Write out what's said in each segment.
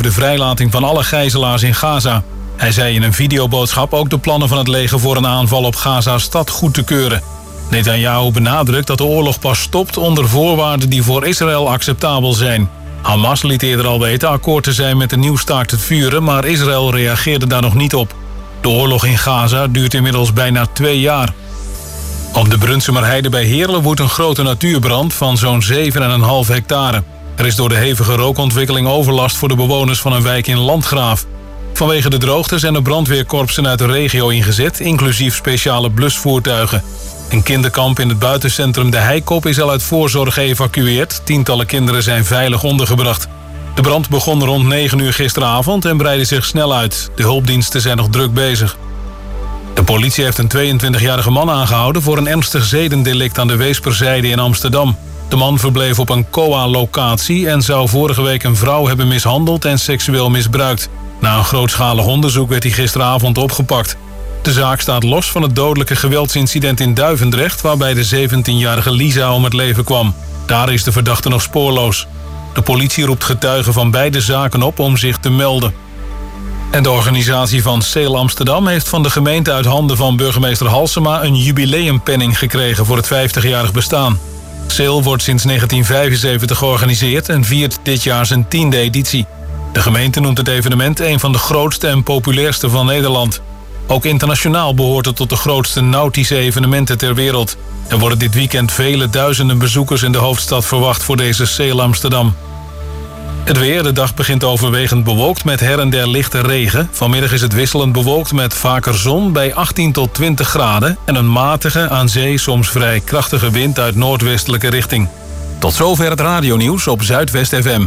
over de vrijlating van alle gijzelaars in Gaza. Hij zei in een videoboodschap ook de plannen van het leger voor een aanval op Gaza-stad goed te keuren. Netanyahu benadrukt dat de oorlog pas stopt onder voorwaarden die voor Israël acceptabel zijn. Hamas liet eerder al weten akkoord te zijn met een nieuw staakt het vuren, maar Israël reageerde daar nog niet op. De oorlog in Gaza duurt inmiddels bijna 2 jaar. Op de Brunsumerheide bij Heerlen woedt een grote natuurbrand van zo'n 7,5 hectare. Er is door de hevige rookontwikkeling overlast voor de bewoners van een wijk in Landgraaf. Vanwege de droogte zijn de brandweerkorpsen uit de regio ingezet, inclusief speciale blusvoertuigen. Een kinderkamp in het buitencentrum De Heikop is al uit voorzorg geëvacueerd. Tientallen kinderen zijn veilig ondergebracht. De brand begon rond 9 uur gisteravond en breidde zich snel uit. De hulpdiensten zijn nog druk bezig. De politie heeft een 22-jarige man aangehouden voor een ernstig zedendelict aan de Weesperzijde in Amsterdam. De man verbleef op een COA-locatie en zou vorige week een vrouw hebben mishandeld en seksueel misbruikt. Na een grootschalig onderzoek werd hij gisteravond opgepakt. De zaak staat los van het dodelijke geweldsincident in Duivendrecht, waarbij de 17-jarige Lisa om het leven kwam. Daar is de verdachte nog spoorloos. De politie roept getuigen van beide zaken op om zich te melden. En de organisatie van Sail Amsterdam heeft van de gemeente uit handen van burgemeester Halsema een jubileumpenning gekregen voor het 50-jarig bestaan. Sail wordt sinds 1975 georganiseerd en viert dit jaar zijn 10e editie. De gemeente noemt het evenement een van de grootste en populairste van Nederland. Ook internationaal behoort het tot de grootste nautische evenementen ter wereld. Er worden dit weekend vele duizenden bezoekers in de hoofdstad verwacht voor deze Sail Amsterdam. Het weer, de dag begint overwegend bewolkt met her en der lichte regen. Vanmiddag is het wisselend bewolkt met vaker zon bij 18 tot 20 graden... en een matige, aan zee soms vrij krachtige wind uit noordwestelijke richting. Tot zover het radionieuws op Zuidwest FM.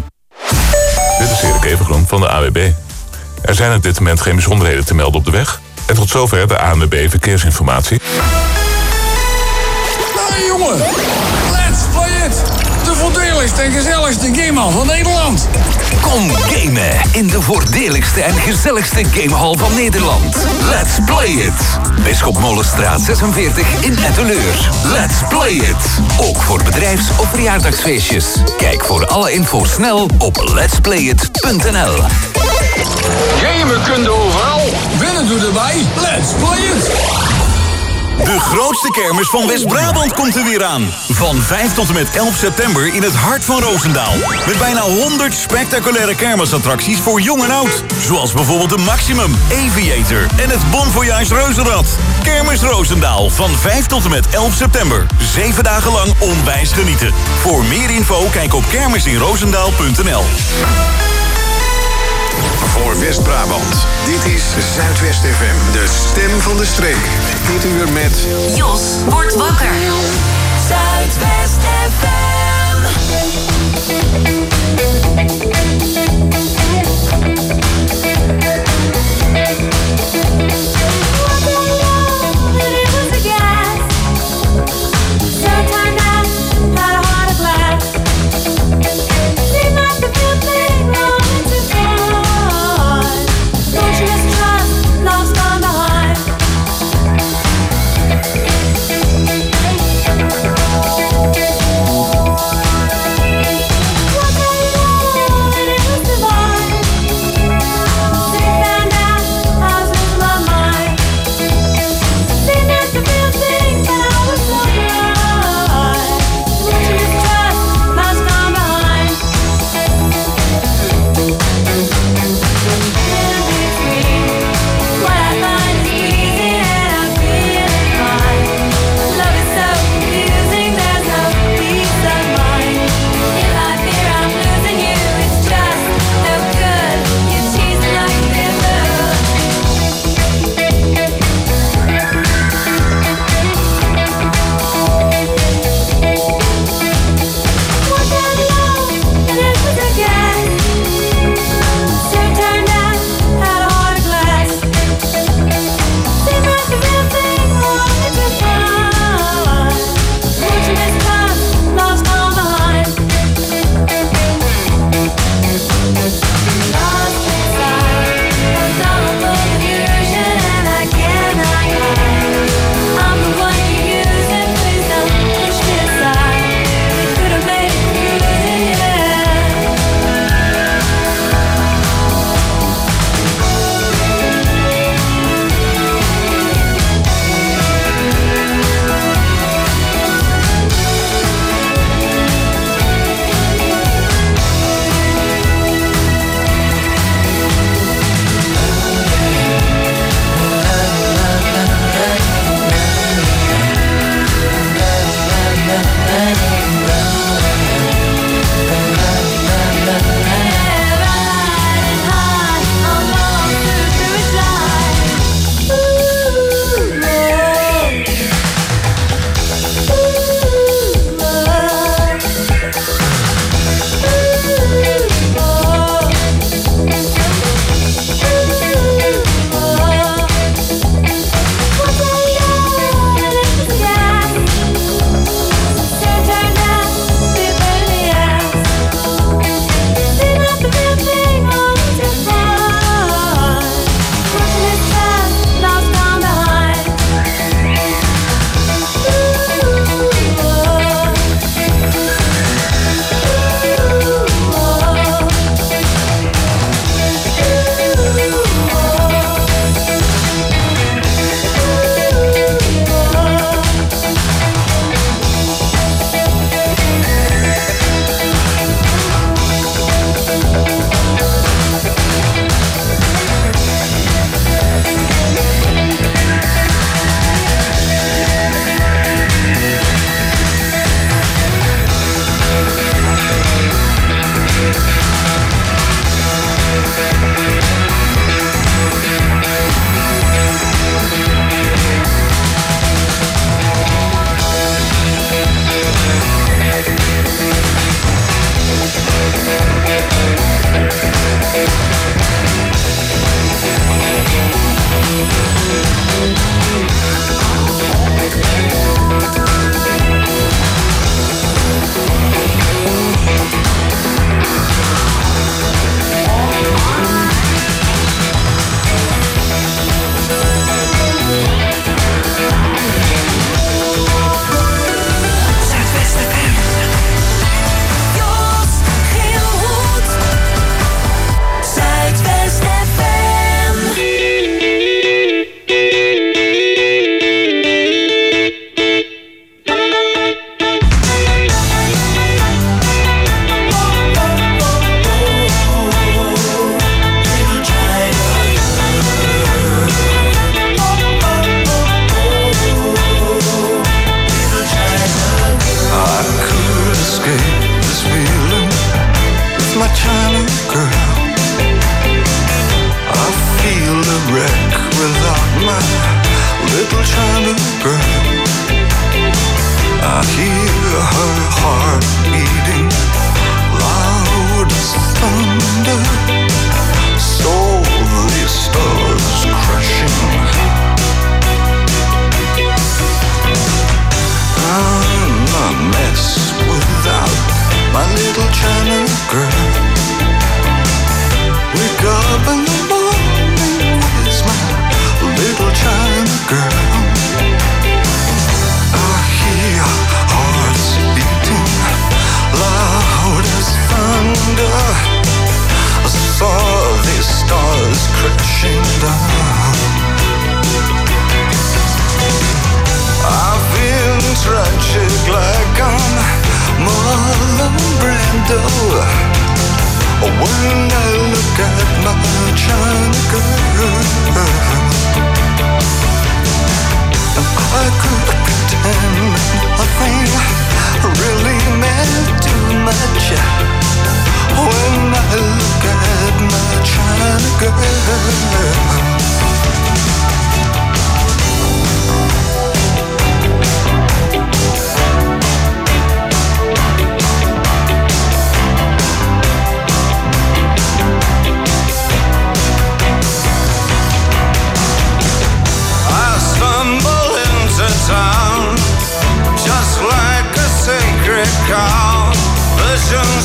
Dit is Erik Evengroen van de AWB. Er zijn op dit moment geen bijzonderheden te melden op de weg. En tot zover de ANWB Verkeersinformatie. Hey jongen, let's play it! De voordeligste en gezelligste gamehal van Nederland. Kom gamen in de voordeligste en gezelligste gamehal van Nederland. Let's play it! Bisschop Molenstraat 46 in Etteleur. Let's play it! Ook voor bedrijfs- of verjaardagsfeestjes. Kijk voor alle info snel op letsplayit.nl. Gamen kun je overal, winnen doe erbij. Let's play it! De grootste kermis van West-Brabant komt er weer aan. Van 5 tot en met 11 september in het hart van Roosendaal. Met bijna 100 spectaculaire kermisattracties voor jong en oud. Zoals bijvoorbeeld de Maximum, Aviator en het Bon Voyage Reuzenrad. Kermis Roosendaal van 5 tot en met 11 september. 7 dagen lang onwijs genieten. Voor meer info kijk op kermisinroosendaal.nl. Voor West-Brabant. Dit is Zuidwest FM. De stem van de streek. Dit uur met... Jos wordt wakker. Zuidwest FM. What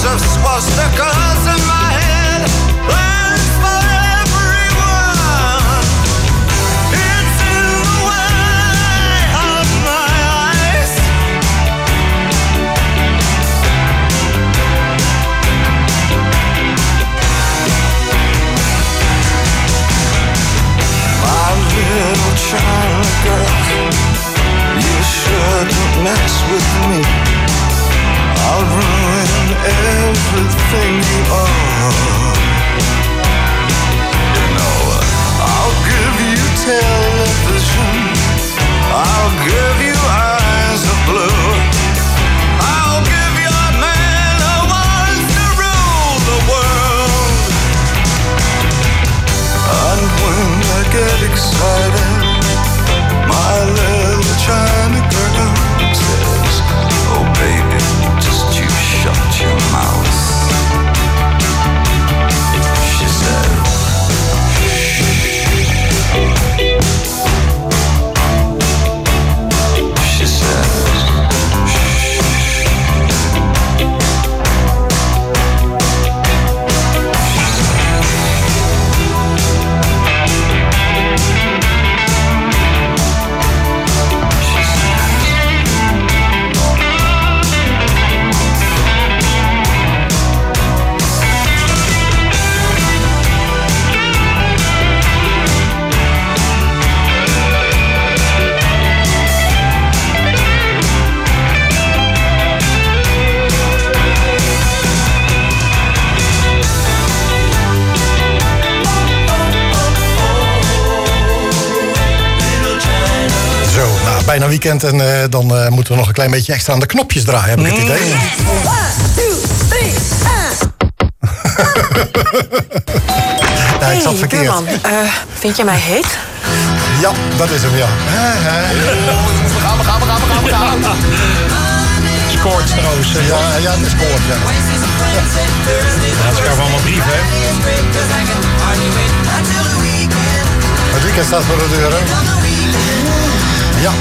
of swastikas in my head. Plans for everyone. It's in the way of my eyes. My little child girl, you shouldn't mess with me. I'll ruin everything you are. You know, I'll give you television. I'll give you eyes of blue. I'll give you a man who wants to rule the world. And when I get excited, my little China girl says, oh baby, just you shut your mouth. She said, she said, bijna weekend en dan moeten we nog een klein beetje extra aan de knopjes draaien, heb ik het idee. 1, 2, 3, Ja, ik zat verkeerd. Buurman, vind jij mij heet? Ja, dat is hem, ja. we gaan. Scoort Stroos. Ja, het is gehoord, ja. Dat is gewoon allemaal brief, hè? Het weekend staat voor de deur, hè? Ja.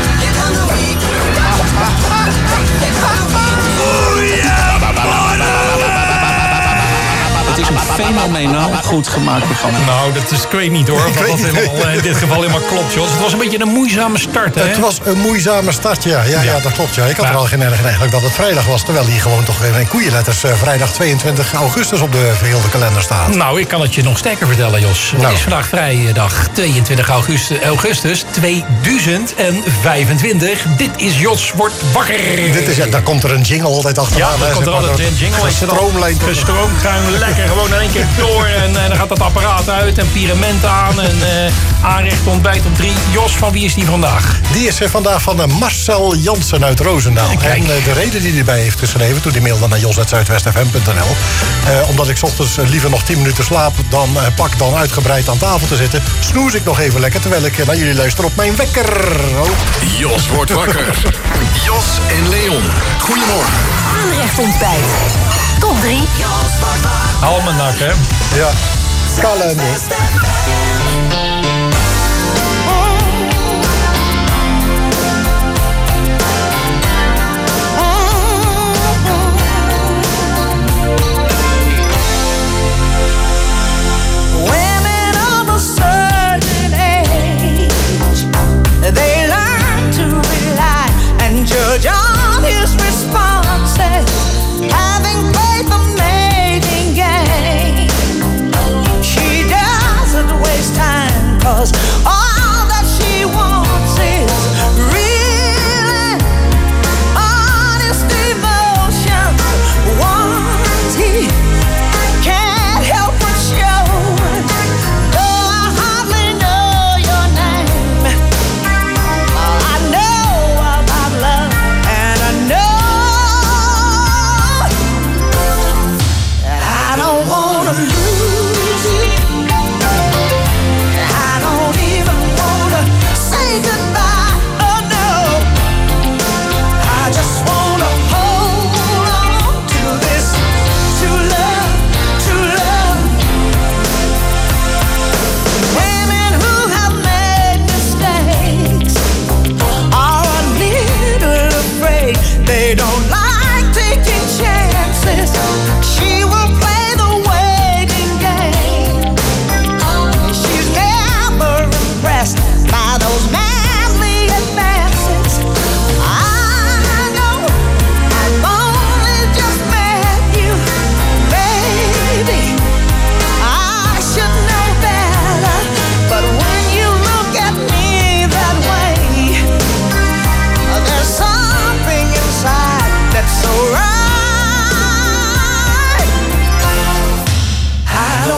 Het is een fenomenaal goed gemaakt programma. Nou, dat is, ik weet niet hoor. Of dat helemaal, in dit geval helemaal klopt, Jos. Het was een beetje een moeizame start, hè? Het was een moeizame start, ja. Ja, dat klopt, ja. Ik had er al geen erg eigenlijk dat het vrijdag was. Terwijl hier gewoon toch in koeienletters vrijdag 22 augustus op de verheelde kalender staat. Nou, ik kan het je nog sterker vertellen, Jos. Het is vandaag vrijdag 22 augustus 2025. Dit is Jos wordt wakker. Dit is, daar komt er een jingle altijd achteraan. Ja, er komt er altijd een jingle. Gestroomlijnd lekker gewoon in één keer door. En dan gaat dat apparaat uit en pyramid aan. En aanrecht ontbijt om 3. Jos, van wie is die vandaag? Die is vandaag van Marcel Jansen uit Roosendaal. En de reden die hij erbij heeft geschreven, toen hij mailde naar jos@zuidwestfm.nl. Omdat ik 's ochtends liever nog 10 minuten slaap dan pak dan uitgebreid aan tafel te zitten, snoes ik nog even lekker terwijl ik naar jullie luister op mijn wekker. Oh. Jos wordt wakker. Jos en Leon. Goedemorgen. Aanrecht ontbijt. Top 3. Almanak, hè? Ja. Kalender. They learn to rely and judge on his responses, having faith in making gain. She doesn't waste time.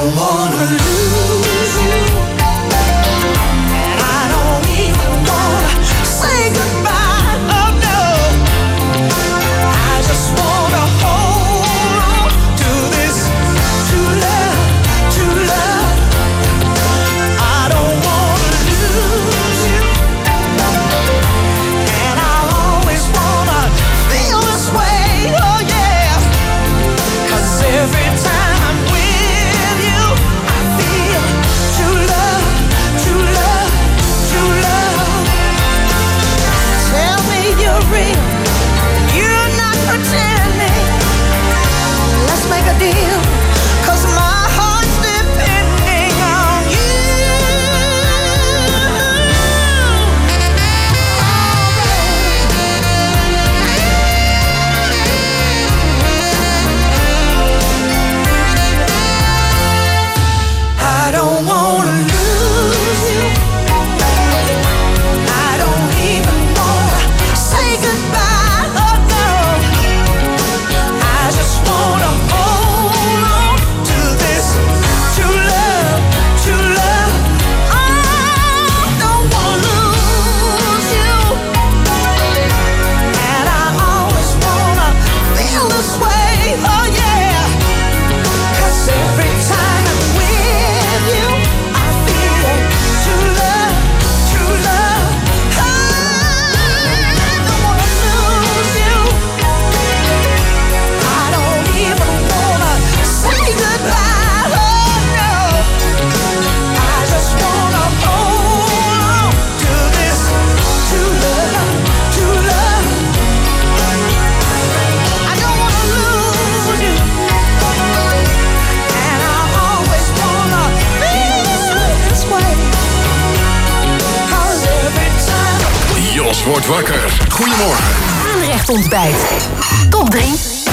don't wanna lose you, and I don't even wanna say goodbye. Oh no, I just wanna hold on to this true love, true love. I don't wanna lose you, and I always wanna feel this way. Oh yeah, 'cause every time I'm with you, I feel true love, true love, true love. Tell me you're real, you're not pretending. Let's make a deal, 'cause my heart's depending on you. I don't wanna lose you, I don't even wanna say goodbye. Oh no, I just wanna hold on to this true love, true love. I don't wanna lose you, and I always wanna feel this way. Oh yeah, 'cause every time I'm with you, I feel true love, true love. I don't wanna lose you, I don't even wanna say goodbye. Oh no, I just wanna hold on to this true love, true love. I don't wanna lose you, and I always wanna feel this way. 'Cause every time Jos wordt wakker. Goedemorgen. Aanrecht ontbijt. Top 3.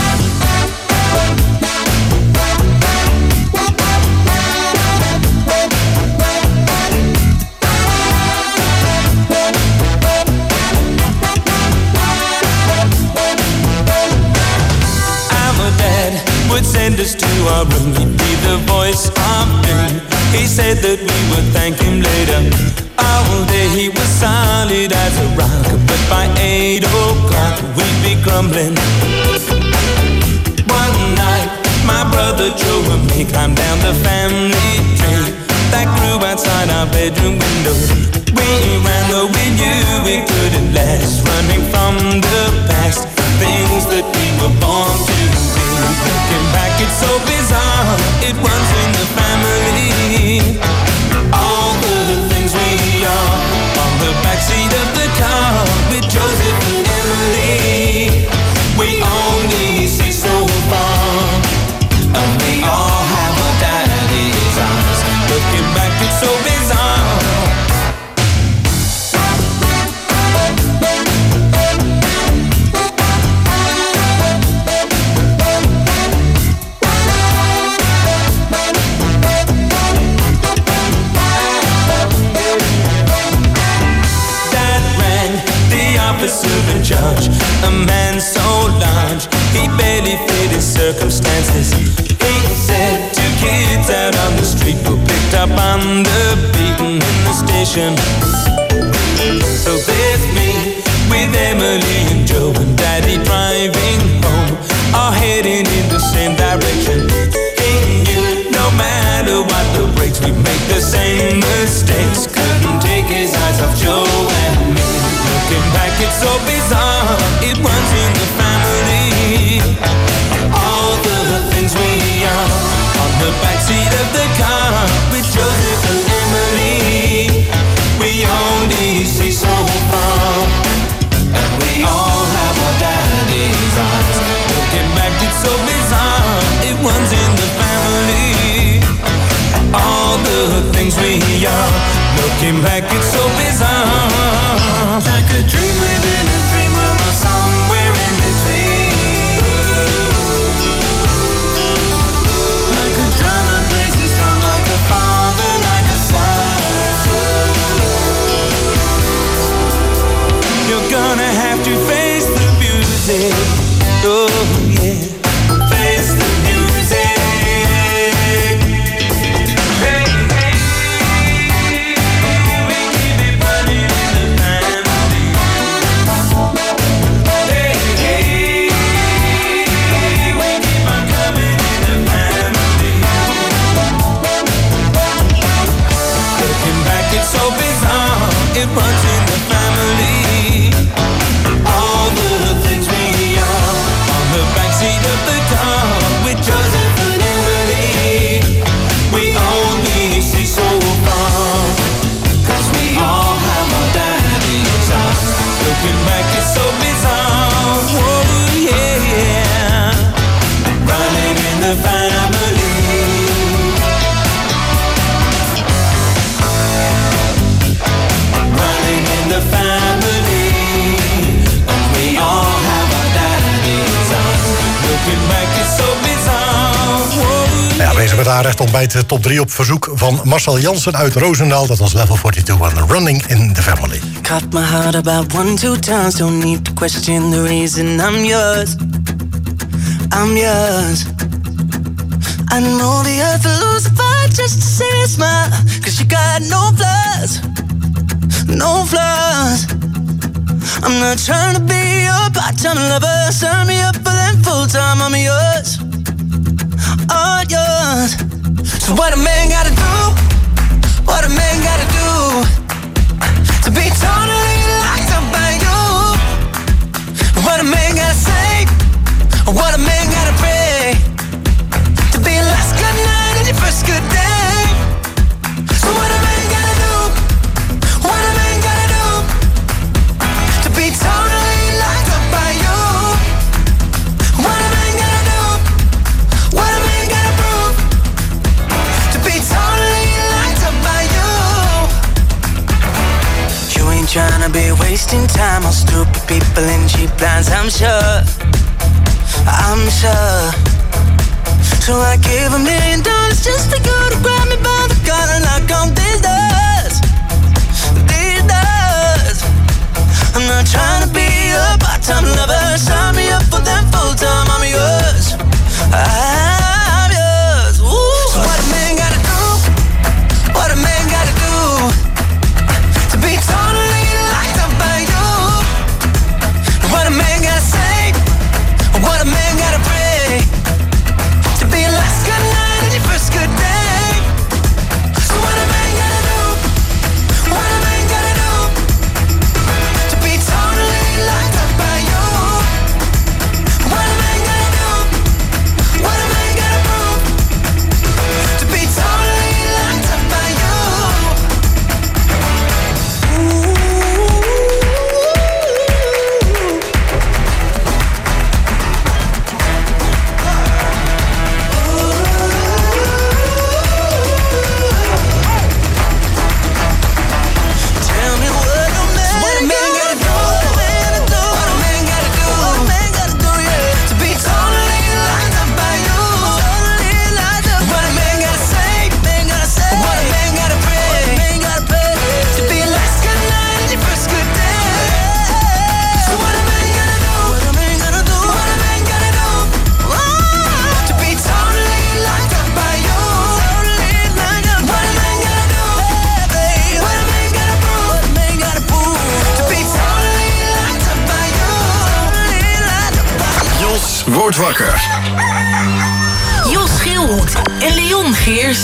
our dad would send us to our room. He'd be the voice of doom. He said that we would thank him later. All day he was solid as a rock, but by 8 o'clock we'd be grumbling. One night my brother Joe and me climbed down the family tree that grew outside our bedroom window. We ran though we knew we couldn't last, running from the past, things that we were born to be. Looking back, it's so bizarre, it runs in the family. All the things we are on the backseat of the car with Joseph and Emily. We only see so far, and we all have a daddy's eyes. Looking back, it's so bizarre. Officer in charge, a man so large, he barely fit his circumstances. He said 2 kids out on the street were picked up on the beaten in the station. So there's me with Emily and Joe and Daddy driving home, all heading in the same direction. He knew no matter what the breaks, we make the same mistakes. Couldn't take his eyes off Joe and me. Looking back, it's so bizarre, it runs in the family. All the things we are on the backseat of the car with Joseph and Emily. We only see so far, and we all have our daddy's eyes. Looking back, it's so bizarre, it runs in the family. All the things we are, looking back, it's so bizarre. Like a dream within a dream, or somewhere in between. Like a drama plays is strong, like a father, like a son. You're gonna have to face the music. Oh yeah, face the music. we daar recht ontbijt top 3 op verzoek van Marcel Jansen uit Roosendaal. Dat was Level 42 en Running in the Family. Cut my heart about 1, 2 times. Don't need to question the reason I'm yours. I'm yours. I know the earth will lose a fight just to see me smile. Cause you got no flaws. No flaws. I'm not trying to be your part-time lover. Sign me up for them full-time. I'm yours. All yours. So what a man gotta do? What a man gotta do to be totally locked up by you? What a man gotta say? What a man gotta pray to be your last good night and your first good day? So what a man gotta do? What a man gotta do to be totally locked up by you? What a man gotta do? What a man gotta prove to be totally locked up by you? You ain't tryna be wasting time on stupid people and cheap lines, I'm sure. I'm sure. So I gave $1 million just to go to grab me by the collar and knock on these doors. These doors. I'm not trying to be a part-time lover. Sign me up for them full-time. I'm yours. I'm yours. Ooh. So what a man gotta do? What a man gotta do to be totally locked up by you? What a man gotta say? What a man gotta pray to be your last good night and your first good day? So what a man gotta do? What a man gotta do to be totally locked up by you? What a man gotta do? What a man gotta prove to be totally locked up by you? Ooh. Tell me what a man gotta do? What a man gotta do? What a man gotta do, yeah, to be totally locked up by you? Totally locked up. What a man gotta say? What a man gotta pray? To be your last good night and your first good day. So what a man gotta do? What a man gotta do? What a man gotta do? To be totally locked up by you? Totally locked up. What a man gotta do? What a man gotta prove? What a man gotta prove to be totally locked up by you? Totally locked up by you. Jos wordt wakker. Jos Schilhoed en Leon Geers.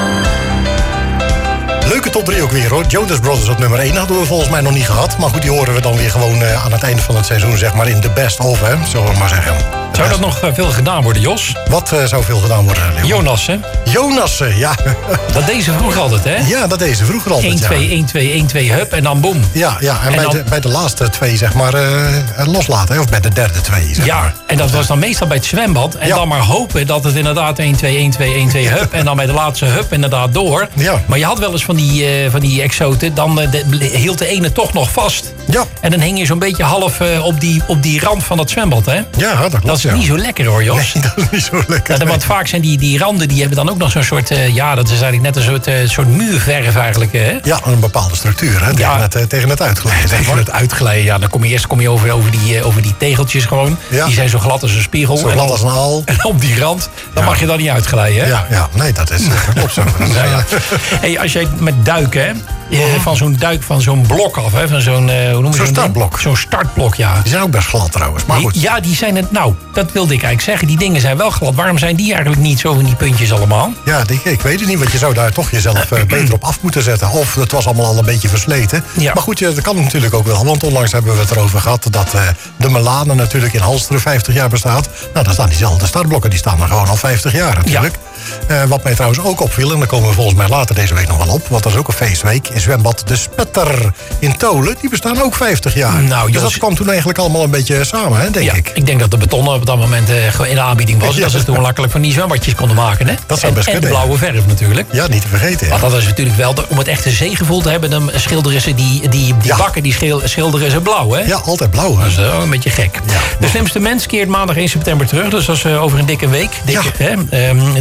Leuke top 3 ook weer hoor. Jonas Brothers op nummer 1 hadden we volgens mij nog niet gehad. Maar goed, die horen we dan weer gewoon aan het einde van het seizoen, zeg maar, in de best of, hè, zullen we maar zeggen. Zou dat nog veel gedaan worden, Jos? Wat zou veel gedaan worden, Leon? Jonassen. Jonassen, ja. Dat deed ze vroeger altijd, hè? Ja, dat deed ze vroeger altijd, 1-2, hup, en dan boom. Ja, en dan, bij de laatste 2, zeg maar, loslaten, hè? Of bij de derde 2, zeg maar. En dat was dan meestal bij het zwembad. En dan maar hopen dat het inderdaad 1-2, hup. En dan bij de laatste hup inderdaad door. Ja. Maar je had wel eens van die exoten, dan hield de ene toch nog vast. Ja. En dan hing je zo'n beetje half op die rand van het zwembad, hè? Ja, dat klopt. Dat is niet zo lekker, hoor, Jos. Nee, dat is niet zo lekker. Ja, want vaak zijn die randen, die hebben dan ook nog zo'n soort... dat is eigenlijk net een soort muurverf eigenlijk, hè? Ja, een bepaalde structuur, hè? Tegen het uitglijden. Tegen het uitglijden, ja. Dan kom je over die tegeltjes gewoon. Ja. Die zijn zo glad als een spiegel. Zo glad als een aal. En op die rand, dan mag je dan niet uitglijden, hè? Ja, nee, dat klopt zo. Ja. Hey, als jij met duiken, hè? Van zo'n blok af, hè? Van zo'n, hoe noem je zo'n startblok. Zo'n startblok, ja. Die zijn ook best glad trouwens, maar goed. Ja, die zijn het. Nou, dat wilde ik eigenlijk zeggen. Die dingen zijn wel glad. Waarom zijn die eigenlijk niet zo van die puntjes allemaal? Ja, ik weet het niet, want je zou daar toch jezelf beter op af moeten zetten. Of het was allemaal al een beetje versleten. Ja. Maar goed, dat kan natuurlijk ook wel. Want onlangs hebben we het erover gehad dat de Melane natuurlijk in Halsteren 50 jaar bestaat. Nou, dan staan diezelfde startblokken, die staan er gewoon al 50 jaar natuurlijk. Ja. Wat mij trouwens ook opviel, en daar komen we volgens mij later deze week nog wel op, want dat is ook een feestweek, is zwembad De Spetter in Tolen. Die bestaan ook 50 jaar. Nou, dus dat kwam toen eigenlijk allemaal een beetje samen, hè, denk ik. Ik denk dat de betonnen op dat moment in de aanbieding was. Dat ze toen makkelijk van die zwembadjes konden maken, hè? Dat zou best kunnen. En de blauwe verf natuurlijk. Ja, niet te vergeten. Want dat is natuurlijk wel, om het echte zeegevoel te hebben, dan schilderen ze die bakken, die schilderen ze blauw, hè? Ja, altijd blauw. Dat is een beetje gek. Ja, de slimste mens keert maandag 1 september terug. Dus dat is over een dikke week. Dit keer bij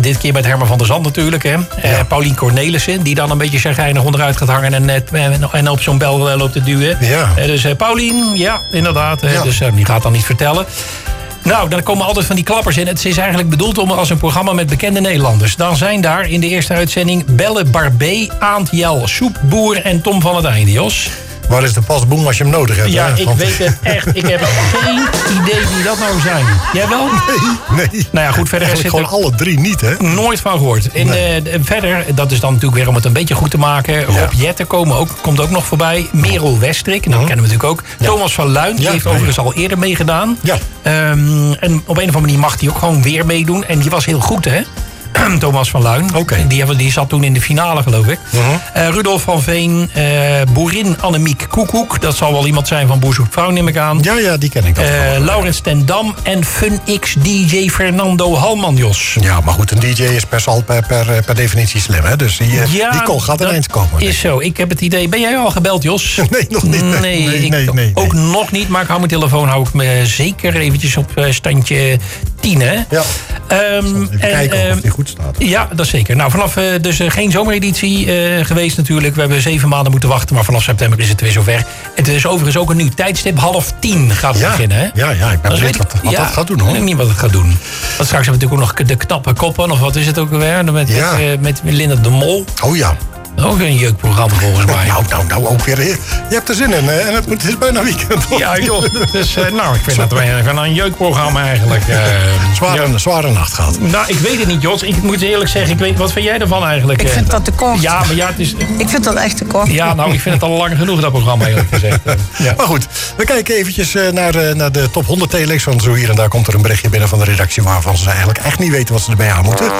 met Herman van der Zand natuurlijk. Hè. Paulien Cornelissen, die dan een beetje chagrijnig onderuit gaat hangen en op zo'n bel loopt te duwen. Ja. Dus Paulien, ja, inderdaad. Ja. Dus die gaat dan niet vertellen. Nou, dan komen altijd van die klappers in. Het is eigenlijk bedoeld als een programma met bekende Nederlanders. Dan zijn daar in de eerste uitzending Belle Barbé, Aant Jel, Soepboer en Tom van het Einde, Jos. Waar is de pasboom als je hem nodig hebt? Ja, hè? ik weet het echt. Ik heb geen idee wie dat nou zijn. Jij wel? Nee. Nou ja, goed, verder eigenlijk zit er gewoon alle drie niet, hè? nooit van gehoord. Verder, dat is dan natuurlijk weer om het een beetje goed te maken. Rob Jetten komt ook nog voorbij. Merel Westrik, nou kennen we natuurlijk ook. Thomas van Luijn, die heeft overigens al eerder meegedaan. Ja. En op een of andere manier mag hij ook gewoon weer meedoen. En die was heel goed, hè? Thomas van Luijn. Okay. Die zat toen in de finale, geloof ik. Rudolf van Veen, boerin Annemiek Koekoek. Dat zal wel iemand zijn van Boer Zoekt Vrouw, neem ik aan. Ja, die ken ik. Laurens ten Dam en FunX DJ Fernando Halman, Jos. Ja, maar goed, een DJ is per definitie slim, hè? Dus die gaat ineens komen. Is zo. Ik heb het idee... Ben jij al gebeld, Jos? Nee, nog niet. Nee. Ook nog niet, maar ik hou mijn telefoon me zeker eventjes op standje 10, hè? Ja. Even kijken of die goed staat. Ja, dat zeker. Nou, vanaf dus geen zomereditie geweest natuurlijk. We hebben 7 maanden moeten wachten, maar vanaf september is het weer zover. Het is overigens ook een nieuw tijdstip. 9:30 gaat het beginnen, hè? Ja, ik ben benieuwd wat dat gaat doen, hoor. Ik weet niet wat het gaat doen. Want straks hebben we natuurlijk ook nog de knappe koppen, of wat is het ook weer? Met Linda de Mol. Oh ja. Ook een jeukprogramma volgens mij. Nou, ook weer. Je hebt er zin in, hè? En het is bijna weekend. Ja, joh. Dus ik vind dat wij even een jeukprogramma eigenlijk. Zware nacht gehad. Nou, ik weet het niet, Jos. Ik moet eerlijk zeggen, wat vind jij ervan eigenlijk? Ik vind dat te kort. Ja, maar ja, het is... Ik vind dat echt te kort. Ja, nou, ik vind het al lang genoeg, dat programma, eerlijk gezegd. Ja. Maar goed, we kijken eventjes naar de top 100 telex. Want zo hier en daar komt er een berichtje binnen van de redactie waarvan ze eigenlijk echt niet weten wat ze erbij aan moeten.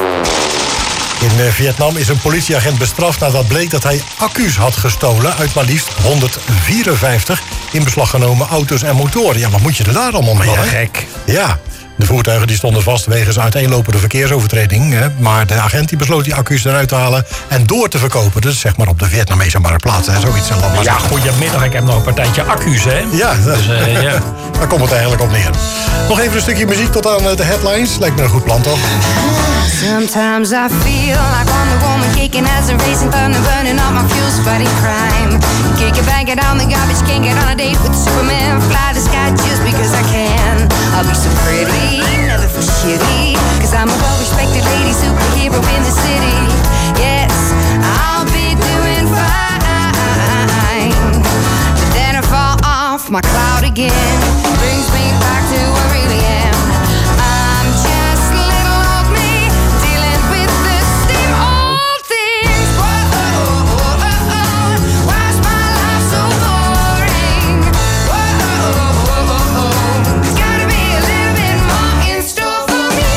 In Vietnam is een politieagent bestraft nadat bleek dat hij accu's had gestolen uit maar liefst 154 in beslag genomen auto's en motoren. Ja, wat moet je er daar allemaal mee? Wat gek. Ja, de voertuigen die stonden vast wegens uiteenlopende verkeersovertreding. Hè, maar de agent die besloot die accu's eruit te halen en door te verkopen. Dus zeg maar op de Vietnamese marktplaats. Hè, zoiets. Ja, goedemiddag. Ik heb nog een partijtje accu's, hè? Ja, daar komt het eigenlijk op neer. Nog even een stukje muziek tot aan de headlines. Lijkt me een goed plan, toch? Sometimes I feel like Wonder Woman kicking as a racing thunder, burning all my fuels, fighting crime. Kick it, bang it on the garbage, can't get on a date with Superman. Fly the sky just because I can. I'll be so pretty, never feel shitty, cause I'm a well-respected lady superhero in the city. Yes, I'll be doing fine. But then I fall off my cloud again. Brings me back to where I really am. I'm just little old me, dealing with the same old things. Whoa, why's my life so boring? Whoa, there's gotta be a little bit more in store for me.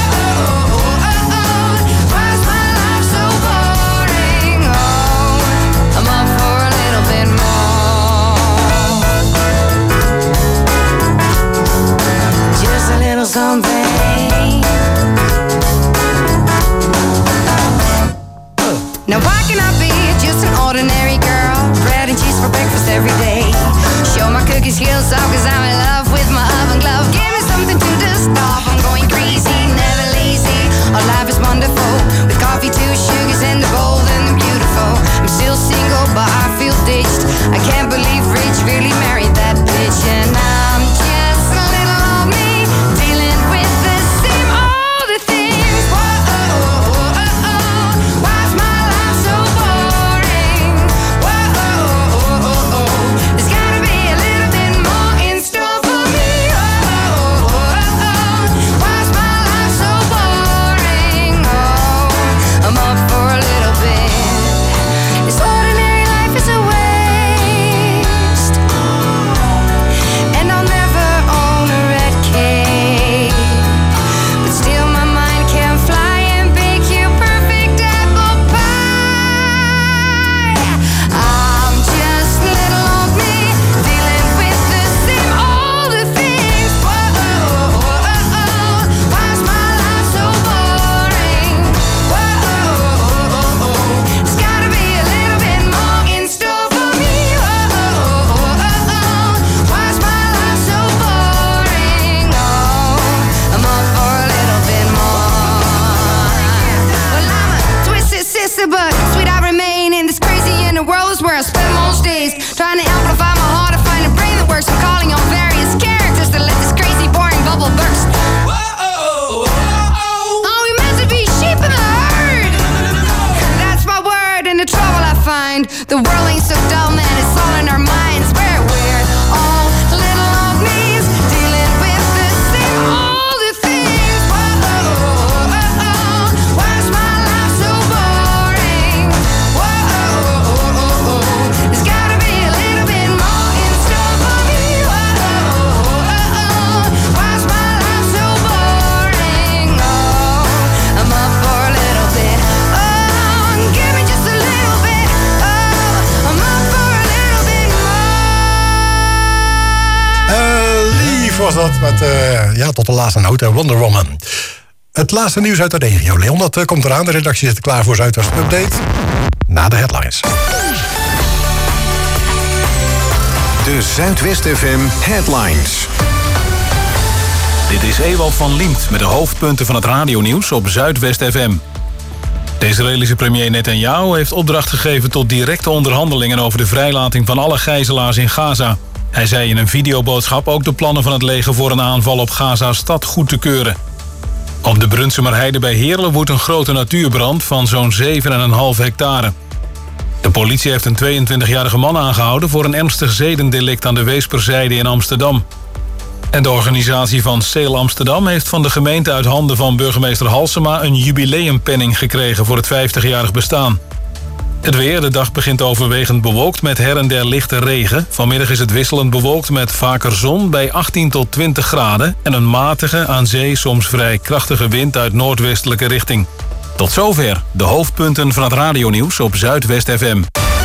Why's my life so boring? Oh, I'm up for a little bit more. Just a little something. Now why can I be just an ordinary girl? Bread and cheese for breakfast every day. Show my cookie skills off cause I'm in love with my oven glove. Give me something to dust off. I'm going crazy, never lazy. Our life is wonderful. With coffee, 2 sugars and the bold and the beautiful. I'm still single but I feel ditched. I can't believe Rich really married that bitch. And I'm just a little old me, dealing with the same old things. Whoa, why's my life so boring? Whoa, there's gotta be a little bit more in store for me. Why's my life so boring? Oh, I'm up for a little bit. This ordinary life is a waste. twisted, but sweet I remain in this crazy inner world is where I spend most days. Trying to amplify my heart to find a brain that works. I'm calling on various characters to let this crazy, boring bubble burst. Are we meant to be sheep in the herd? That's my word, and the trouble I find. The world ain't so dull, man, it's all in our minds. Where we're all little old me's dealing with the same old things. Why's my life so boring? There's gotta be a little bit more in store for me. Why's my life so boring? Oh, I'm up for a little bit. Oh, give me just a little bit. Oh, I'm up for a little bit more. Lief was dat met, tot de laatste noot, Wonder Woman. Het laatste nieuws uit de regio. Leon, dat komt eraan. De redactie zit klaar voor Zuidwest Update. Na de headlines. De Zuidwest FM headlines. Dit is Ewald van Liemt met de hoofdpunten van het radionieuws op Zuidwest FM. De Israëlische premier Netanyahu heeft opdracht gegeven tot directe onderhandelingen over de vrijlating van alle gijzelaars in Gaza. Hij zei in een videoboodschap ook de plannen van het leger voor een aanval op Gaza-stad goed te keuren. Op de Brunsumerheide bij Heerlen woedt een grote natuurbrand van zo'n 7,5 hectare. De politie heeft een 22-jarige man aangehouden voor een ernstig zedendelict aan de Weesperzijde in Amsterdam. En de organisatie van Sail Amsterdam heeft van de gemeente uit handen van burgemeester Halsema een jubileumpenning gekregen voor het 50-jarig bestaan. Het weer, de dag begint overwegend bewolkt met her en der lichte regen. Vanmiddag is het wisselend bewolkt met vaker zon bij 18 tot 20 graden... en een matige, aan zee soms vrij krachtige wind uit noordwestelijke richting. Tot zover de hoofdpunten van het radionieuws op Zuidwest FM.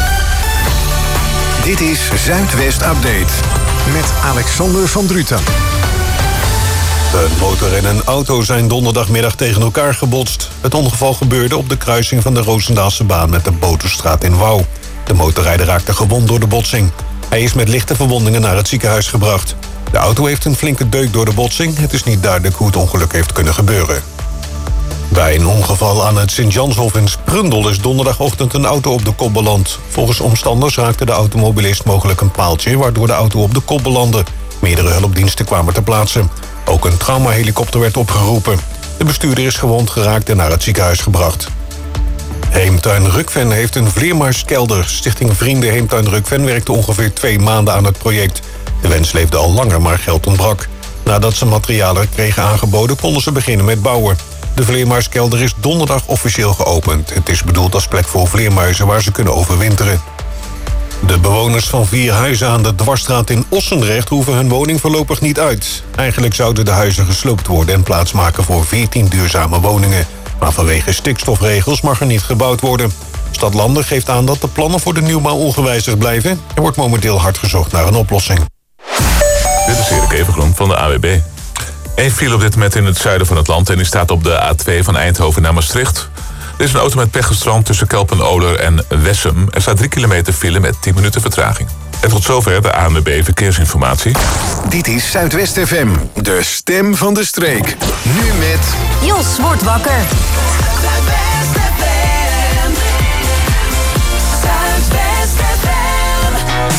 Dit is Zuidwest Update met Alexander van Druten. Een motor en een auto zijn donderdagmiddag tegen elkaar gebotst. Het ongeval gebeurde op de kruising van de Roosendaalse baan met de Boterstraat in Wouw. De motorrijder raakte gewond door de botsing. Hij is met lichte verwondingen naar het ziekenhuis gebracht. De auto heeft een flinke deuk door de botsing. Het is niet duidelijk hoe het ongeluk heeft kunnen gebeuren. Bij een ongeval aan het Sint-Janshof in Sprundel is donderdagochtend een auto op de kop beland. Volgens omstanders raakte de automobilist mogelijk een paaltje, waardoor de auto op de kop belandde. Meerdere hulpdiensten kwamen ter plaatse. Ook een traumahelikopter werd opgeroepen. De bestuurder is gewond geraakt en naar het ziekenhuis gebracht. Heemtuin Rukven heeft een vleermuiskelder. Stichting Vrienden Heemtuin Rukven werkte ongeveer 2 maanden aan het project. De wens leefde al langer, maar geld ontbrak. Nadat ze materialen kregen aangeboden, konden ze beginnen met bouwen. De vleermuiskelder is donderdag officieel geopend. Het is bedoeld als plek voor vleermuizen waar ze kunnen overwinteren. De bewoners van 4 huizen aan de Dwarsstraat in Ossendrecht hoeven hun woning voorlopig niet uit. Eigenlijk zouden de huizen gesloopt worden en plaatsmaken voor 14 duurzame woningen. Maar vanwege stikstofregels mag er niet gebouwd worden. Stadlander geeft aan dat de plannen voor de nieuwbouw ongewijzigd blijven. Er wordt momenteel hard gezocht naar een oplossing. Dit is Erik Evengroen van de AWB. Eén file op dit moment in het zuiden van het land en die staat op de A2 van Eindhoven naar Maastricht. Er is een auto met pech gestrand tussen Kelpen-Oler en Wessem. Er staat 3 kilometer file met 10 minuten vertraging. En tot zover de ANWB Verkeersinformatie. Dit is Zuidwest FM, de stem van de streek. Nu met... Jos wordt wakker. Zuidwest FM. Zuidwest FM.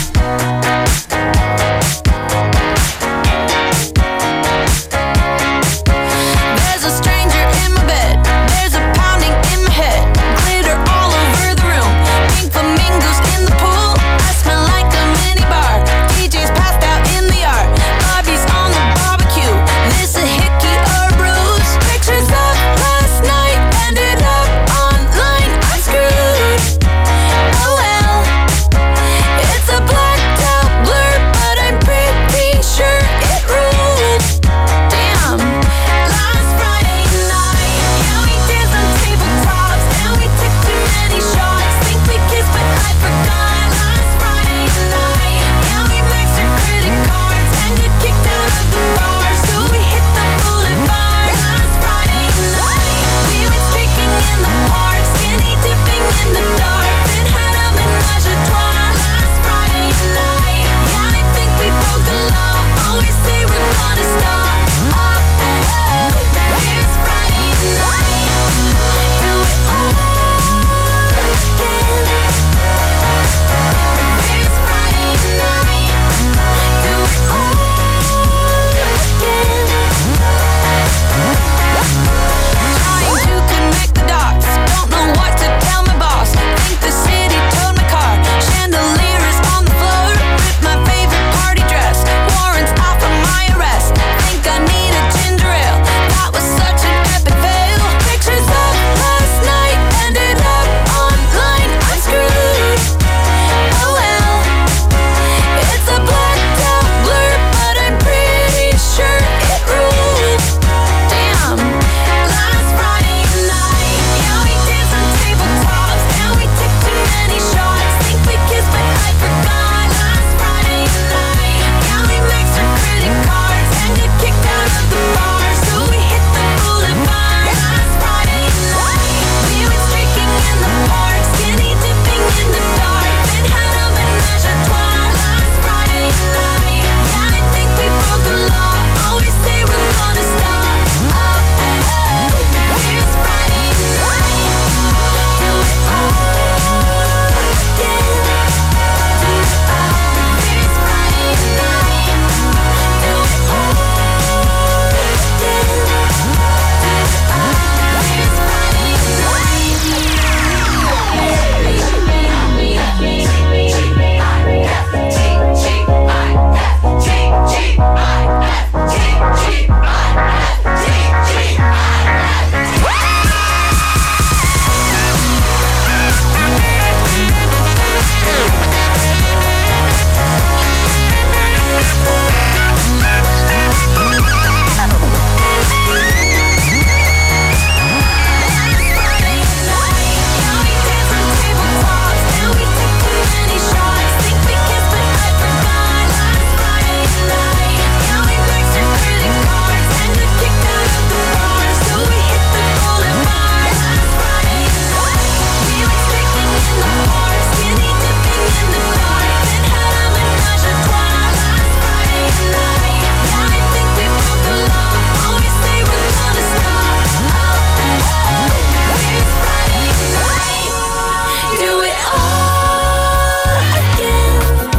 There's a stranger in my bed. There's a pounding in my head. Glitter all over the room. Pink flamingos in the pool. I smell like a minibar. DJ's passed out in the yard. Bobby's on the barbecue. This a hickey or a bruise. Pictures of last night ended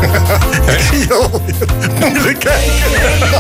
Ik zie je al. Moeilijk kijken.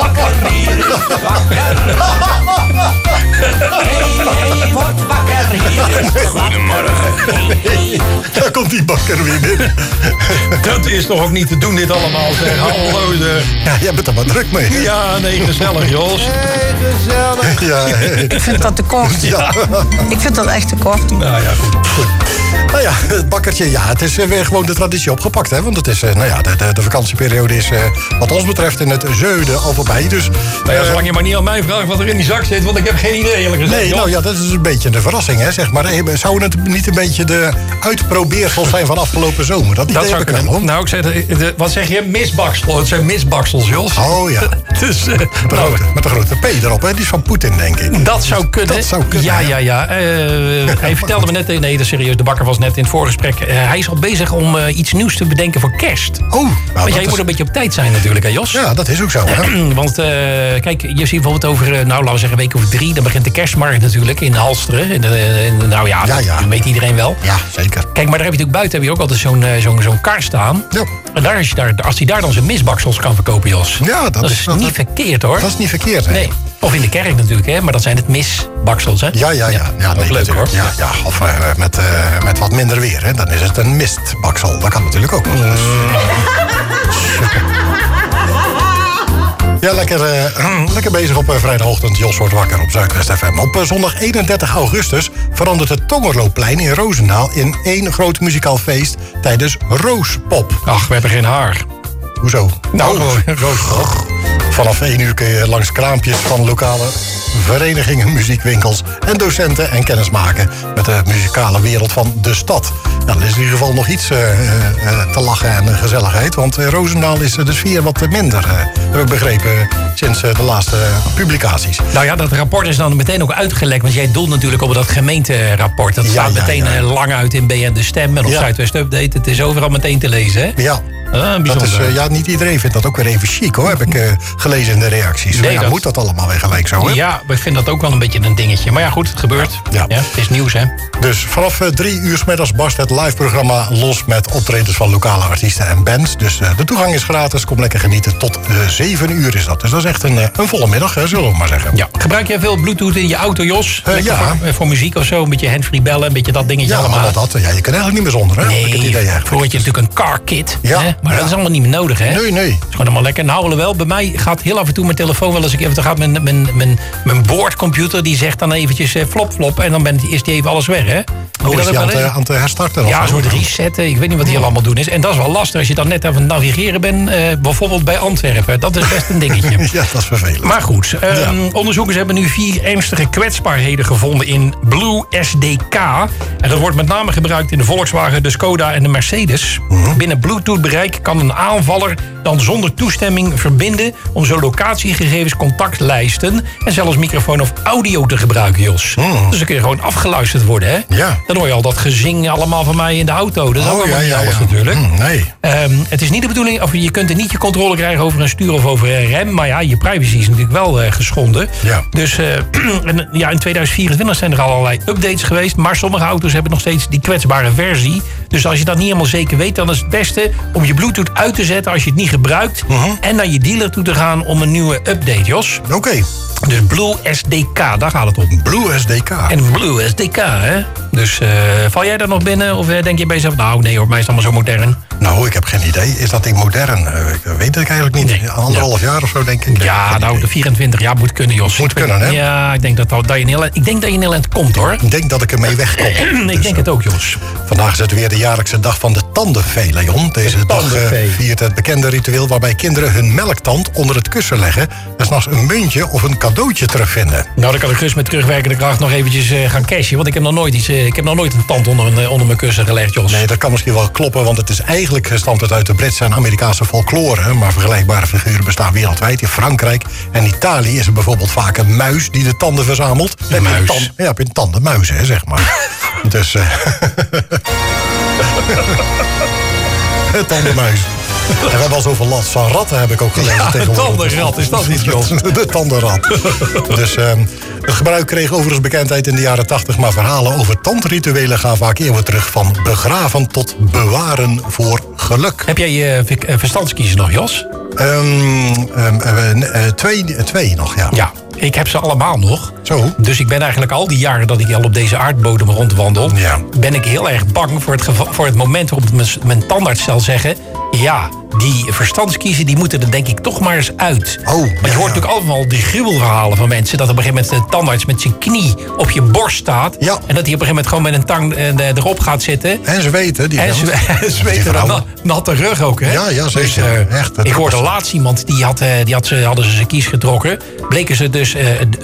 Word wakker hier. Goedemorgen. Daar komt die bakker weer binnen. Dat is toch ook niet te doen, dit allemaal, zeg. Hallo, Ja, jij bent er maar druk mee. Ja, nee, gezellig, Jos. Gezellig. Ja, Ik vind dat te kort. Ja. Ik vind dat echt te kort. Nou ja, goed. Nou ja, het bakkertje, ja, het is weer gewoon de traditie opgepakt, hè. Want het is, nou ja, de vakantieperiode is wat ons betreft in het zuiden al voorbij. Dus, Nou ja, zolang je maar niet aan mij vraagt wat er in die zak zit, want ik heb geen idee, eerlijk gezegd. nee, Jos. nou ja, dat is een beetje een verrassing, hè, zeg maar. Zou het niet een beetje de uitprobeersels zijn van afgelopen zomer? Dat idee zou heb ik wel, kunnen. hoor. Nou, ik zei, wat zeg je? Misbaksel. Het zijn misbaksels, Jos. Oh ja, Dus, met de grote P erop, hè. Die is van Poetin, denk ik. dat zou kunnen. Dat zou kunnen, Ja. Hij vertelde me net, nee, dat is serieus, de bakker was net in het voorgesprek. Hij is al bezig om iets nieuws te bedenken voor kerst. Oh, nou, Want jij is- moet een beetje op tijd zijn natuurlijk, hè Jos? Ja, dat is ook zo, hè. Want kijk, je ziet bijvoorbeeld over, nou laten we zeggen een week of 3... dan begint de kerstmarkt natuurlijk in Halsteren. Nou ja, Ja. dat weet iedereen wel. Ja, zeker. Kijk, maar daar heb je natuurlijk buiten heb je ook altijd zo'n kar staan. Ja. En als hij daar dan zijn misbaksels kan verkopen, Jos. Ja, dat is niet verkeerd, hoor. Dat is niet verkeerd, hè. Nee. Of in de kerk natuurlijk, hè. Maar dat zijn het misbaksels, hè. Ja, dat is leuk, hoor. Ja, of met wat minder weer, hè. Dan is het een mistbaksel. Dat kan natuurlijk ook. Ja, lekker bezig op vrijdagochtend. Jos wordt wakker op Zuidwest FM. Op zondag 31 augustus verandert het Tongerloopplein in Roosendaal in één groot muzikaal feest tijdens Roospop. Ach, we hebben geen haar. Hoezo? Nou, Roospop. Vanaf 1 uur kun je langs kraampjes van lokale verenigingen, muziekwinkels en docenten en kennis maken met de muzikale wereld van de stad. Nou, er is in ieder geval nog iets te lachen en gezelligheid, want in Roosendaal is de sfeer wat minder, heb ik begrepen, sinds de laatste publicaties. Nou ja, dat rapport is dan meteen ook uitgelekt. Want jij doelt natuurlijk op dat gemeenterapport. Dat staat meteen lang uit in BN De Stem en op Zuidwest Update. Het is overal meteen te lezen, hè? Ja. Dat is, niet iedereen vindt dat ook weer even chic, hoor. Heb ik gelezen in de reacties. Nee, Maar moet dat allemaal weer gelijk zo, hè? Ja, ik vind dat ook wel een beetje een dingetje. Maar ja, goed, het gebeurt. Ja. Het is nieuws, hè? Dus vanaf 3 uur 's middags barst het live-programma los met optredens van lokale artiesten en bands. Dus de toegang is gratis. Kom lekker genieten. Tot 7 uur is dat. Dus dat is echt een volle middag, hè, zullen we maar zeggen. Ja. Gebruik jij veel Bluetooth in je auto, Jos? Ja. Voor muziek of zo? Een beetje handsfree bellen, een beetje dat dingetje allemaal. Ja, je kan eigenlijk niet meer zonder, hè? Nee, Ik heb het idee eigenlijk. vroeger had je natuurlijk een car kit. Ja. Hè? Maar dat is allemaal niet meer nodig, hè? Nee. Het is gewoon allemaal lekker. Nou, wel, bij mij gaat heel af en toe mijn telefoon wel eens een keer... Dan gaat mijn boordcomputer, die zegt dan eventjes flop. En dan is die even alles weg, hè? Oh, is die aan het herstarten? Ja, een soort resetten. Ik weet niet wat die allemaal doen is. En dat is wel lastig als je dan net aan het navigeren bent. Bijvoorbeeld bij Antwerpen. Dat is best een dingetje. Ja, dat is vervelend. Maar goed, onderzoekers hebben nu 4 ernstige kwetsbaarheden gevonden in Blue SDK. En dat wordt met name gebruikt in de Volkswagen, de Skoda en de Mercedes. Binnen Bluetooth-bereik kan een aanvaller dan zonder toestemming verbinden... om zo locatiegegevens, contactlijsten en zelfs microfoon of audio te gebruiken, Jos. Dus dan kun je gewoon afgeluisterd worden, hè? Ja. Dan hoor je al dat gezing allemaal van mij in de auto. Dat is ook allemaal niet alles natuurlijk. Nee. Het is niet de bedoeling, of je kunt er niet je controle krijgen over een stuur of over een rem. Maar ja, je privacy is natuurlijk wel geschonden. Ja. Dus in 2024 zijn er al allerlei updates geweest. Maar sommige auto's hebben nog steeds die kwetsbare versie. Dus als je dat niet helemaal zeker weet, dan is het beste om je Bluetooth uit te zetten als je het niet gebruikt. En naar je dealer toe te gaan om een nieuwe update, Jos. Oké. Dus Blue SDK, daar gaat het om. Blue SDK. En Blue SDK, hè? Dus val jij daar nog binnen? Of denk je bij jezelf, nou nee hoor, mij is het allemaal zo modern. Nou, ik heb geen idee. Is dat ding modern? Ik weet het eigenlijk niet. Nee. Anderhalf jaar of zo, denk ik. Ja, nou, de 24 jaar moet kunnen, Jos. Moet kunnen, hè? Ja, ik denk dat je in Nederland komt, hoor. Ik denk dat ik ermee wegkom. Ik denk het ook, Jos. Vandaag is het weer de jaarlijkse dag van de tandenfee, Leon. Deze dag viert het bekende ritueel waarbij kinderen hun melktand onder het kussen leggen en 's nachts een muntje of een cadeautje terugvinden. Nou, dan kan ik gerust met terugwerkende kracht nog eventjes gaan cashen. Want ik heb nog nooit een tand onder mijn kussen gelegd, Jos. Nee, dat kan misschien wel kloppen, want het is eigenlijk gestampt uit de Britse en Amerikaanse folklore. Maar vergelijkbare figuren bestaan wereldwijd. In Frankrijk en Italië is er bijvoorbeeld vaak een muis die de tanden verzamelt. Een muis? Ja, heb je een tandenmuis, hè, zeg maar. Dus... tandenmuis. En we hebben al zoveel last van ratten, heb ik ook gelezen tegenwoordig. Tandenrat, is dat niet, Jos? De tandenrat. Dus het gebruik kreeg overigens bekendheid in de jaren 80... maar verhalen over tandrituelen gaan vaak eeuwen terug... van begraven tot bewaren voor geluk. Heb jij je verstandskiezen nog, Jos? Twee nog, ja. Ja, ik heb ze allemaal nog. Zo. Dus ik ben eigenlijk al die jaren dat ik al op deze aardbodem rondwandel... ben ik heel erg bang voor het moment waarop mijn tandarts zal zeggen... ja, die verstandskiezen die moeten er denk ik toch maar eens uit. Want je hoort natuurlijk allemaal die gruwelverhalen van mensen... dat op een gegeven moment de tandarts met zijn knie op je borst staat... en dat hij op een gegeven moment gewoon met een tang erop gaat zitten. En ze weten, die een natte rug ook, hè? Ja, zeker. Dus, echt, ik hoorde laatst iemand, hadden ze zijn kies getrokken... bleken ze dus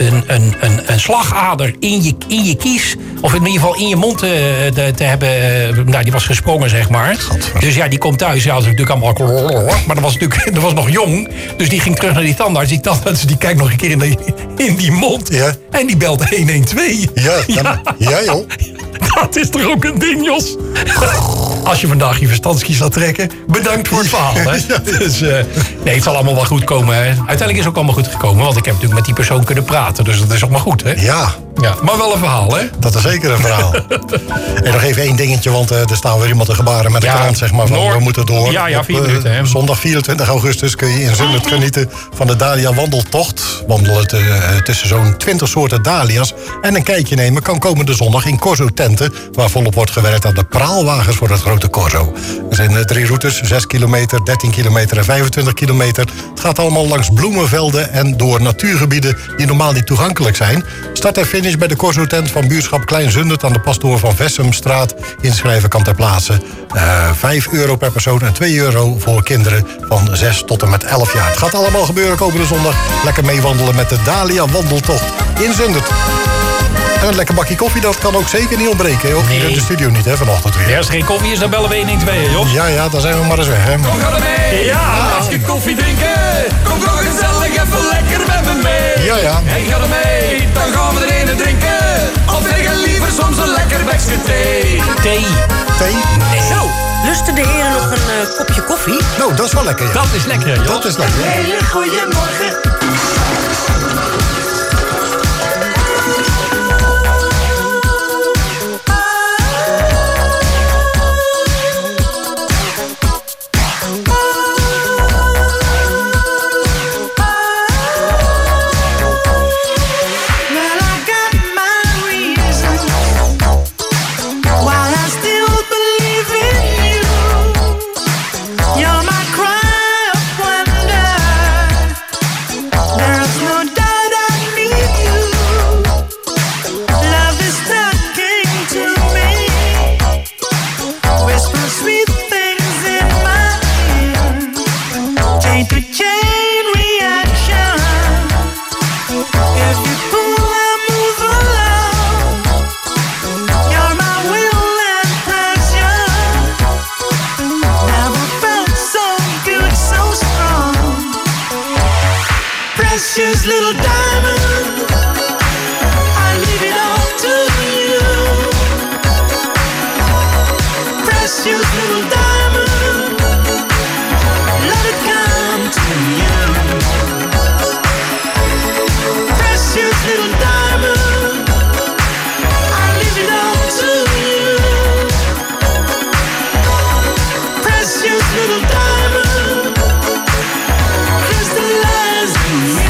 een slagader in je kies... of in ieder geval in je mond te hebben... die was gesprongen, zeg maar. Dus ja, die komt thuis. Ja, dat is natuurlijk allemaal... Maar dat was nog jong. Dus die ging terug naar die tandarts. Die tandarts die kijkt nog een keer in die mond. Ja. En die belt 112. Ja, joh. Dat is toch ook een ding, Jos? Als je vandaag je verstandskies laat trekken... bedankt voor het verhaal, hè? Dus, nee, het zal allemaal wel goed komen, hè? Uiteindelijk is het ook allemaal goed gekomen... want ik heb natuurlijk met die persoon kunnen praten. Dus dat is allemaal goed, hè? Ja. Maar wel een verhaal, hè? Dat is zeker een verhaal. En nog even één dingetje, want er staan weer iemand te gebaren met de krant, zeg maar, van we moeten door. Ja, 4 minuten, hè? Zondag 24 augustus kun je in Zundert genieten van de Dahlia wandeltocht. Wandelen tussen zo'n 20 soorten dahlia's. En een kijkje nemen kan komende zondag in Corso-tenten... waar volop wordt gewerkt aan de praalwagens voor het grote Corso. Er zijn 3 routes, 6 kilometer, 13 kilometer en 25 kilometer. Het gaat allemaal langs bloemenvelden en door natuurgebieden... die normaal niet toegankelijk zijn. Start en finish bij de Corso-tent van buurschap Klein Zundert... aan de Pastoor van Vessumstraat. Inschrijven kan ter plaatse. €5 per persoon en €2 voor kinderen van 6 tot en met 11 jaar. Het gaat allemaal gebeuren komende zondag. Lekker meewandelen met de Dahlia wandeltocht in Zundert. En een lekker bakje koffie, dat kan ook zeker niet ontbreken. Ook hier in de studio niet, hè, vanochtend weer. Ja, als er geen koffie is, dan bellen we 112, Jos. Ja, dan zijn we maar eens weg, hè. Kom, ga ermee. Ja. Als je koffie drinken, kom toch gezellig even lekker met me mee. Ja. Hey, ga ermee, dan gaan we er een drinken. Of tegen liever soms een lekker bekje thee. Thee? Nee. Zo, lusten de heren nog een kopje koffie? Nou, dat is wel lekker, ja. Dat is lekker, Jos. Dat is lekker. Hele goeiemorgen. Precious little diamond, I leave it all to you. Precious little diamond, let it come to you. Precious little diamond, I leave it all to you. Precious little diamond, crystallize in you.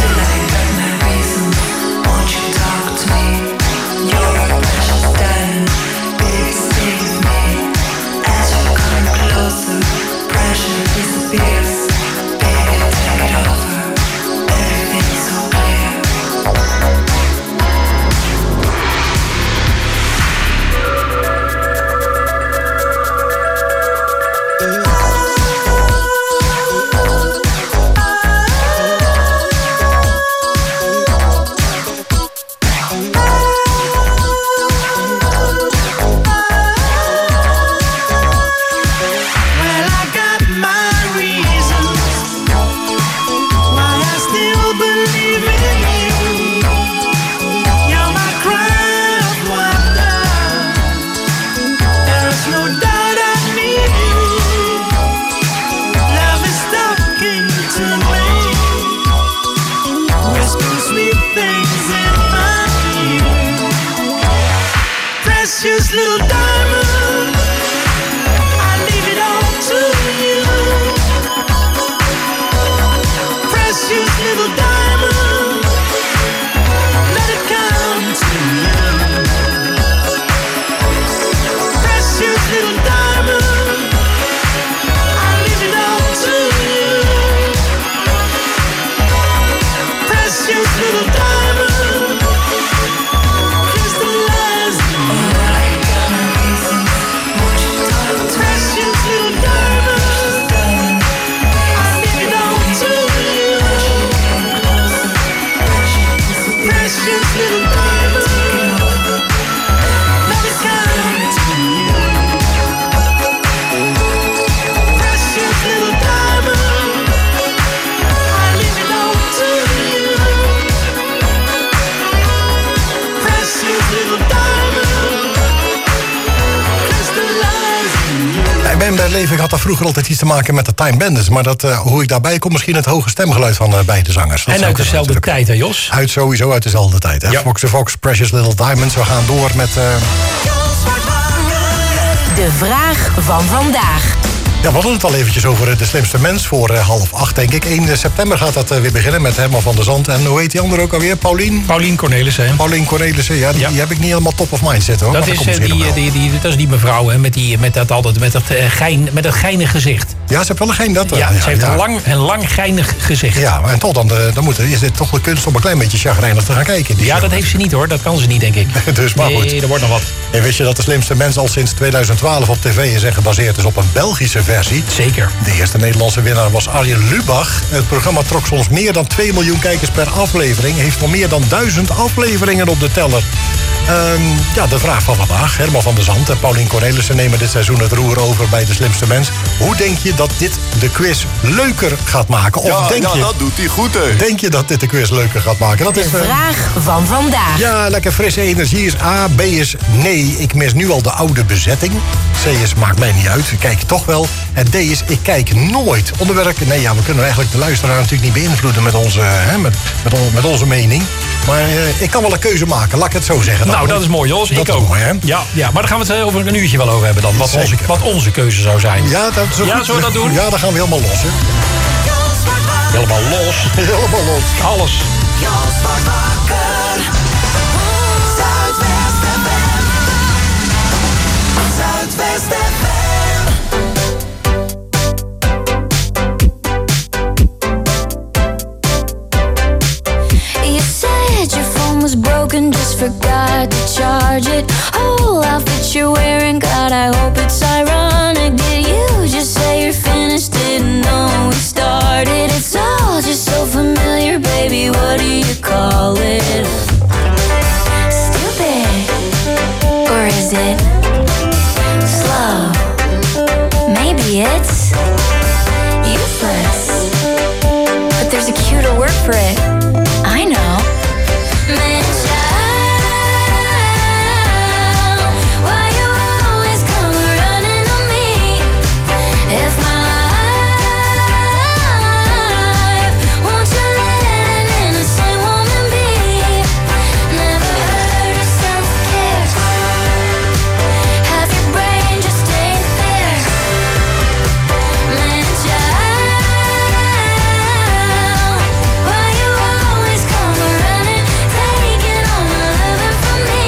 Bij mijn leven had dat vroeger altijd iets te maken met de Time Bandits. Maar hoe ik daarbij kom, misschien het hoge stemgeluid van beide zangers. Dat en uit dezelfde tijd, hè Jos? Sowieso uit dezelfde tijd. Hè? Ja. Fox Fox, Precious Little Diamonds. We gaan door met... De vraag van vandaag. Ja, we hadden het al eventjes over de slimste mens voor 7:30, denk ik. 1 september gaat dat weer beginnen met Herman van der Zand. En hoe heet die andere ook alweer? Paulien Cornelissen, ja, die heb ik niet helemaal top of mind zitten, hoor. Dat is dat is die mevrouw, hè, met dat geinig gezicht. Ja, ze heeft wel een gein dat. Ja, ze heeft een lang geinig gezicht. Ja, en tot dan is dit toch de kunst om een klein beetje chagrijnig te gaan kijken. Ja, dat heeft ze niet, hoor. Dat kan ze niet, denk ik. Dus maar goed. Nee, er wordt nog wat. En wist je dat de slimste mens al sinds 2012 op tv is en gebaseerd is op een Belgische versie? Zeker. De eerste Nederlandse winnaar was Arjen Lubach. Het programma trok soms meer dan 2 miljoen kijkers per aflevering. Heeft al meer dan 1000 afleveringen op de teller. De vraag van vandaag. Herman van der Zand en Paulien Cornelissen nemen dit seizoen het roer over bij de slimste mens. Hoe denk je dat dit de quiz leuker gaat maken? Of dat doet hij goed, hè. Denk je dat dit de quiz leuker gaat maken? Dat de is vraag van vandaag. Ja, lekker frisse energie is A. B is nee, ik mis nu al de oude bezetting. C is maakt mij niet uit, ik kijk toch wel. En D is ik kijk nooit. Onderwerp, nee, ja, we kunnen eigenlijk de luisteraar natuurlijk niet beïnvloeden met met onze mening. Maar ik kan wel een keuze maken, laat ik het zo zeggen. Nou, dat is mooi, Jos. Ik ook. Mooi, hè? Ja, maar daar gaan we het over een uurtje wel over hebben dan. Wat onze keuze zou zijn. Ja, dat is zullen we dat doen? Ja, dan gaan we helemaal los, hè. Helemaal los. Helemaal los. Alles. Jos wordt wakker. Zuidwest FM. Zuidwest FM. You said your phone was broken, just forgot to charge it. Whole outfit you're wearing, God, I hope it's ironic. Did you just say you're finished? Didn't know we started. It's all just so familiar, baby. What do you call it? Stupid, or is it slow? Maybe it's useless, but there's a cuter word for it. I know. Man, child, why you always come running on me? If my life, won't you let an innocent woman be? Never heard of self-care. Have your brain just ain't there. Man, child, why you always come running, taking all my loving from me?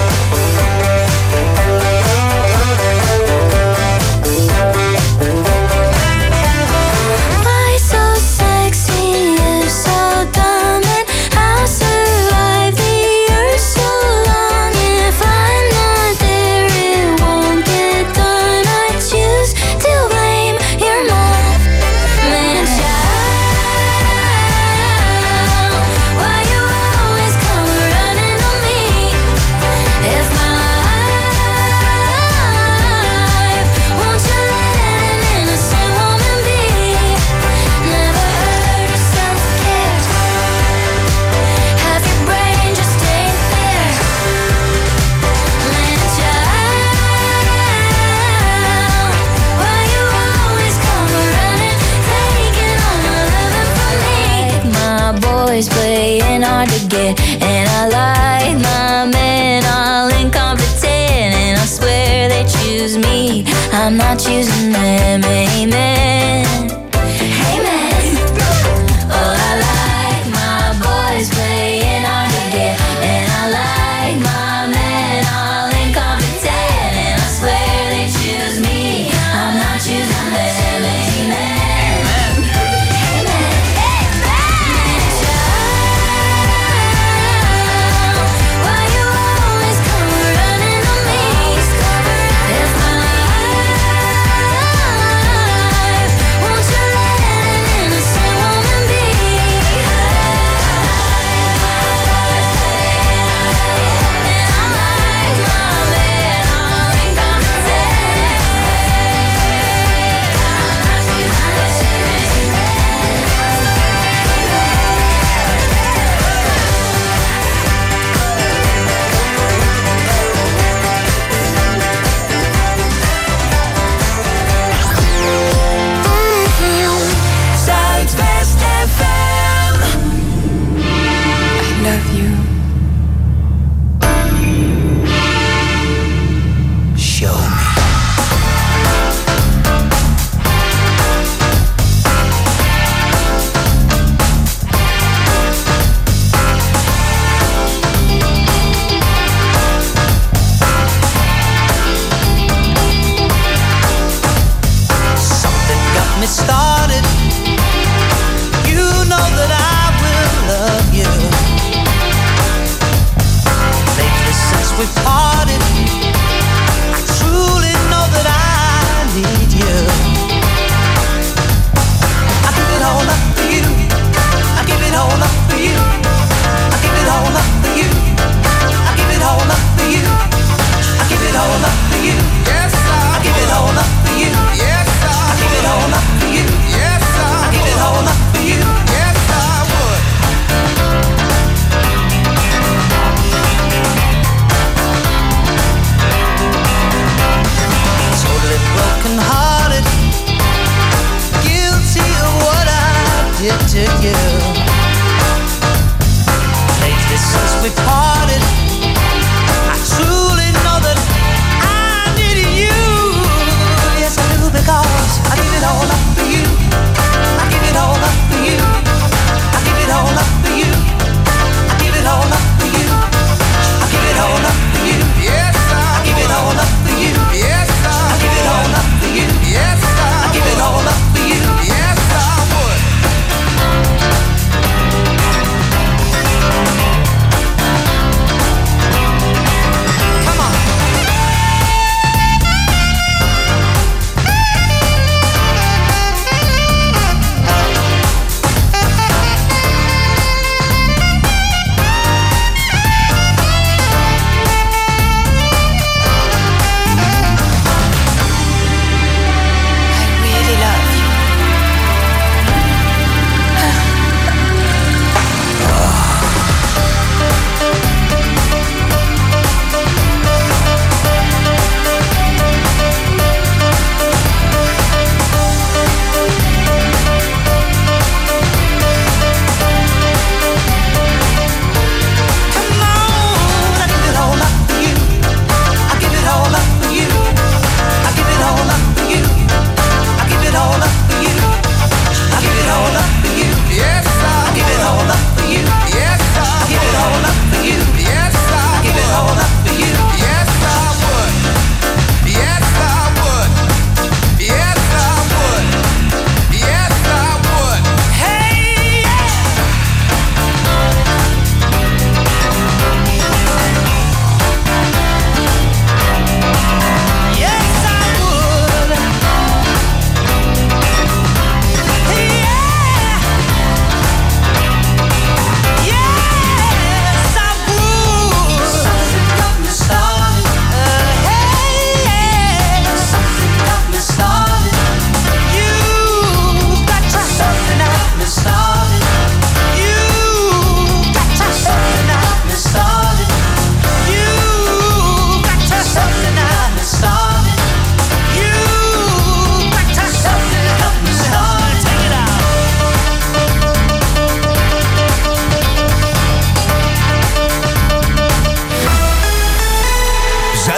Why so sexy, you so dumb, and I'll survive the earth so long. If I'm not there, it won't get done. I choose to blame your mom. Man, child, why you always come running on me? If my life, won't you let an innocent woman be? Never heard of self-care. Have your brain just ain't there. Man, child, why you always come running, taking all my loving from me? My boys playing hard to get, and I like my men all incompetent, and I swear they choose me, I'm not choosing them. Amen. Amen. Oh, I like my boys playing hard to get, and I like my men all incompetent, and I swear they choose me, I'm not choosing them. Amen. Why you always come running on me? If my life, won't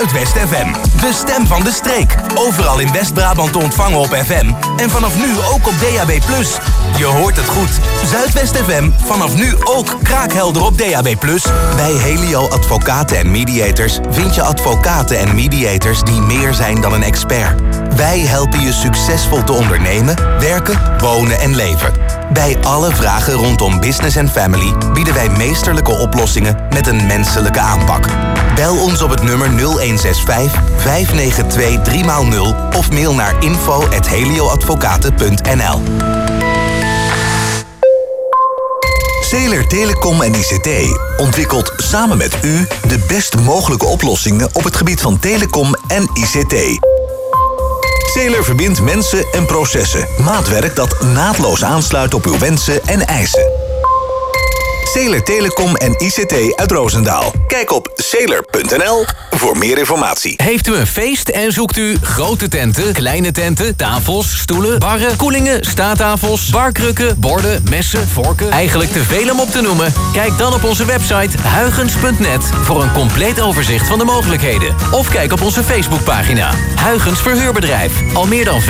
Zuidwest FM. De stem van de streek. Overal in West-Brabant te ontvangen op FM. En vanaf nu ook op DAB+. Je hoort het goed. Zuidwest FM, vanaf nu ook kraakhelder op DAB+. Bij Helio Advocaten en Mediators vind je advocaten en mediators die meer zijn dan een expert. Wij helpen je succesvol te ondernemen, werken, wonen en leven. Bij alle vragen rondom business en family bieden wij meesterlijke oplossingen met een menselijke aanpak. Bel ons op het nummer 0165 592 3x0 of mail naar info@helioadvocaten.nl. Zeeler Telecom en ICT ontwikkelt samen met u de best mogelijke oplossingen op het gebied van telecom en ICT. Zeeler verbindt mensen en processen. Maatwerk dat naadloos aansluit op uw wensen en eisen. Zeeler Telecom en ICT uit Roosendaal. Kijk op zeeler.nl voor meer informatie. Heeft u een feest en zoekt u grote tenten, kleine tenten, tafels, stoelen, barren, koelingen, staattafels, barkrukken, borden, messen, vorken? Eigenlijk te veel om op te noemen? Kijk dan op onze website huygens.net voor een compleet overzicht van de mogelijkheden. Of kijk op onze Facebookpagina. Huygens Verhuurbedrijf. Al meer dan